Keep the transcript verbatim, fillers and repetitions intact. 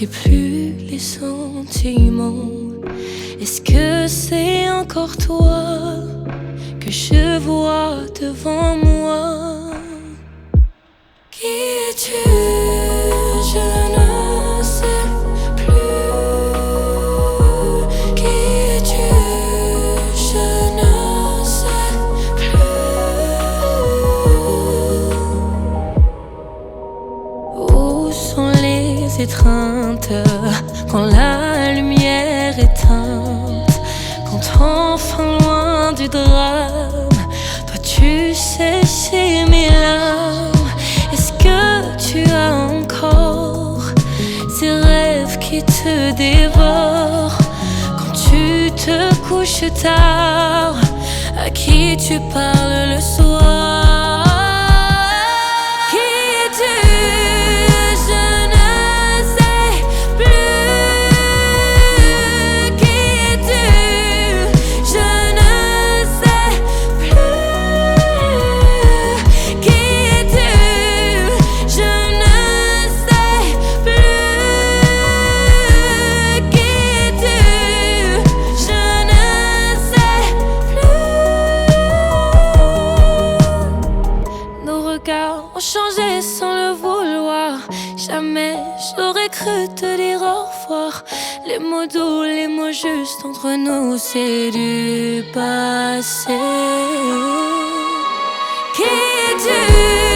sais plus les sentiments. Est-ce que c'est encore toi que je vois devant moi? Qui es-tu? Je ne sais plus. Qui es-tu? Je ne sais plus. Où sont les étreintes quand la lumière est éteinte? Quand enfin loin du drame, toi tu séchais mes larmes. Est-ce que tu as encore ces rêves qui te dévorent? Quand tu te couches tard, à qui tu parles le soir? Qui es-tu? Je ne sais plus. Qui es-tu? Je ne sais plus. Qui es-tu? Je ne sais plus. Qui es-tu? Je ne sais plus. Nos regards ont changé sans le vouloir. Jamais j'aurais cru te dire au revoir. Les mots doux, les mots justes entre nous, c'est du passé. Qui es-tu?